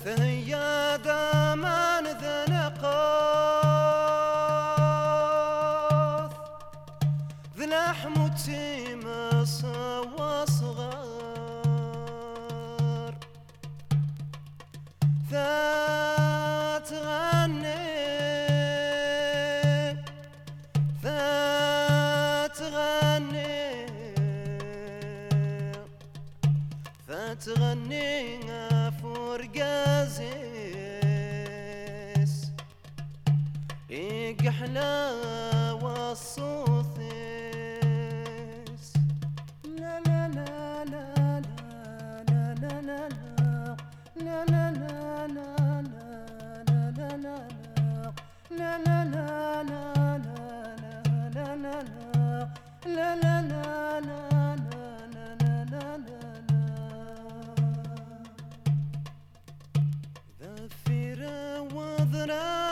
ثهيا دامان ذنقاث ذي لحم وتيمس وصغار فتغني فرقازيس إقحلا والصوثيس لا لا لا لا لا لا لا لا لا لا لا لا لا ذفيرة وضرا